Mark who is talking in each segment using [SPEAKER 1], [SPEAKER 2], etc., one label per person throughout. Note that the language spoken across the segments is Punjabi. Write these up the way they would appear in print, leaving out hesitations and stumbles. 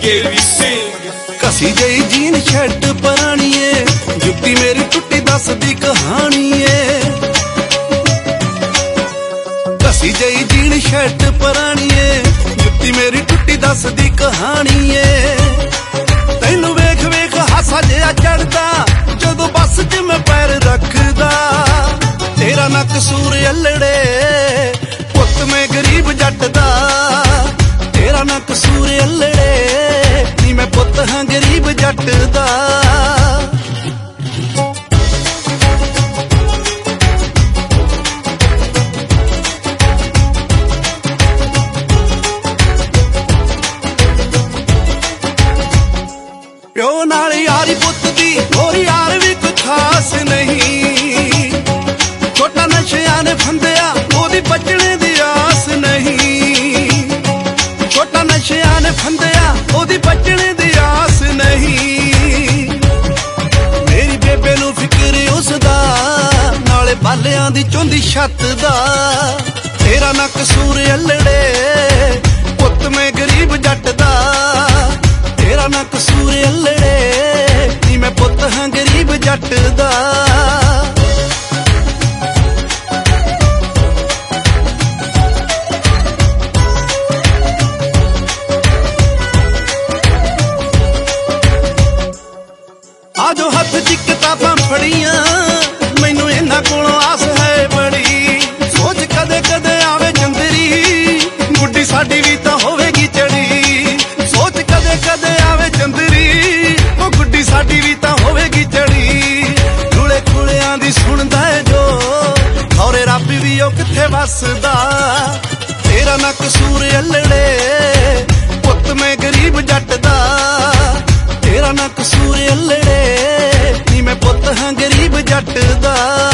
[SPEAKER 1] ਵੀ ਸੇਮ।
[SPEAKER 2] ਕਸੀ ਜਈ ਜੀਨ ਸ਼ਰਟ ਪੁਰਾਣੀਏ, ਜੁੱਤੀ ਮੇਰੀ ਟੁੱਟੀ ਦੱਸਦੀ ਕਹਾਣੀ ਏ। ਕਸੀ ਜਈ ਜੀਨ ਸ਼ਰਟ ਪੁਰਾਣੀਏ, ਜੁੱਤੀ ਮੇਰੀ ਟੁੱਟੀ ਦੱਸਦੀ ਕਹਾਣੀ ਏ। ਤੈਨੂੰ ਵੇਖ ਵੇਖ ਹਾਸਾ ਜਿਹਾ ਚੜਦਾ, ਜਦੋਂ ਬੱਸ 'ਚ ਮੈਂ ਪੈਰ ਰੱਖਦਾ। ਤੇਰਾ ਨਾ ਕਸੂਰ ਅਲੜੇ, ਪੁੱਤ ਮੈਂ ਗਰੀਬ ਜੱਟ ਦਾ। ਤੇਰਾ ਨਾ ਕਸੂਰ ਅਲੜੇ, ਨੀ ਮੈਂ ਪੁੱਤ ਹਾਂ ਗਰੀਬ ਜੱਟ ਦਾ। ਪਿਓ ਨਾਲ ਯਾਰੀ ਪੁੱਤ ਦੀ, ਹੋਰ ਯਾਰ ਵੀ ਕੋਈ ਖਾਸ ਨਹੀਂ। ਛੋਟਾ ਨਸ਼ਿਆਂ ਨੇ ਫੰਦਿਆ, ਉਹਦੀ ਬਚਣੇ ਦੀ ਆਸ ਨਹੀਂ। ਛੋਟਾ ਨਸ਼ਿਆਂ ਨੇ ਫੰਦਿਆ, ਉਹਦੀ ਬਚਣੇ ਦੀ ਆਸ ਨਹੀਂ। ਮੇਰੀ ਬੇਬੇ ਨੂੰ ਫਿਕਰ ਉਸਦਾ, ਨਾਲੇ ਬਾਲਿਆਂ ਦੀ ਚੁੰਦੀ ਛੱਤ ਦਾ। ਤੇਰਾ ਨਾ ਕਸੂਰ ਅਲੜੇ, ਪੁੱਤ ਮੈਂ ਗਰੀਬ ਜੱਟ ਦਾ। ਤੇਰਾ ਨਾ ਕਸੂਰ ਅਲੜੇ, ਨੀ ਮੈਂ ਪੁੱਤ ਹਾਂ ਗਰੀਬ ਜੱਟ ਦਾ। ਆਜੋ ਹੱਥ 'ਚ ਕਿਤਾਬਾਂ ਫੜੀਆਂ, ਮੈਨੂੰ ਇਹਨਾਂ ਕੋਲੋਂ ਆਸ ਹੈ ਬੜੀ। ਸੋਚ ਕਦੇ ਕਦੇ ਆਵੇ ਚੰਦਰੀ, ਗੁੱਡੀ ਸਾਡੀ ਵੀ ਤਾਂ ਹੋਵੇਗੀ ਚੜੀ। ਸੋਚ ਕਦੇ ਕਦੇ ਆਵੇ ਚੰਦਰੀ, ਉਹ ਗੁੱਡੀ ਸਾਡੀ ਵੀ ਤਾਂ ਹੋਵੇਗੀ ਚੜੀ। ਖੁਲੇ ਖੁਲਿਆਂ ਦੀ ਸੁਣਦਾ ਏ ਜੋ, ਖੌਰੇ ਰੱਬ ਵੀ ਉਹ ਕਿੱਥੇ ਵੱਸਦਾ। ਤੇਰਾ ਨਾ ਕਸੂਰ ਅਲੜੇ, ਪੁੱਤ ਮੈਂ ਗਰੀਬ ਜੱਟ ਦਾ। ਤੇਰਾ ਨਾ ਕਸੂਰ ਅਲੜੇ, ਨੀ ਮੈਂ ਪੁੱਤ ਹਾਂ ਗਰੀਬ ਜੱਟ ਦਾ।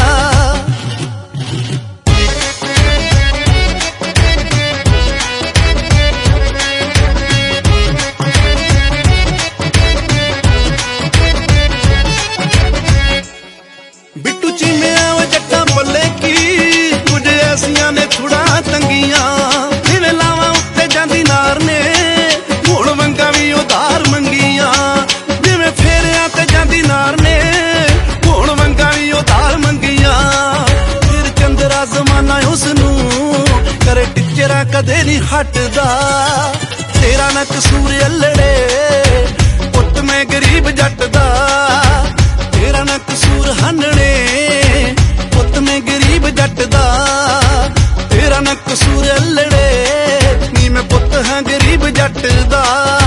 [SPEAKER 2] ਬਿੱਟੂ ਚੀਮਿਆਂ ਵੇ ਜੱਟਾਂ ਬੱਲੇ ਕੀ, ਕੁਝ ਐਸੀਆਂ ਨੇ ਥੋੜਾ ਤੰਗੀਆਂ। ਜਿਵੇਂ ਲਾਵਾਂ ਉੱਤੇ ਜਾਂਦੀ ਨਾਰ ਨੇ, ਹੁਣ ਵੰਗਾ ਵੀ ਉਧਾਰ ਮੰਗੀਆਂ। ਜਿਵੇਂ ਫੇਰਿਆਂ ਤੇ ਜਾਂਦੀ ਨਾਰ ਨੇ, ਹੁਣ ਵੰਗਾ ਵੀ ਉਧਾਰ ਮੰਗੀਆਂ। ਫਿਰ ਚੰਦਰਾ ਜ਼ਮਾਨਾ ਉਸਨੂੰ ਕਰੇ ਟਿੱਚਰਾ, ਕਦੇ ਨਹੀਂ ਹਟਦਾ। ਤੇਰਾ ਨਾ ਕਸੂਰ ਅਲੜੇ, ਪੁੱਤ ਮੈਂ ਗਰੀਬ ਜੱਟ ਦਾ। ਤੇਰਾ ਨਾ ਕਸੂਰ ਹੰਨਣੇ, ਪੁੱਤ ਮੈਂ ਗਰੀਬ ਜੱਟ ਦਾ। ਤੇਰਾ ਨਾ ਕਸੂਰ ਅਲੜੇ, ਨੀ ਮੈਂ ਪੁੱਤ ਹਾਂ ਗਰੀਬ ਜੱਟ ਦਾ।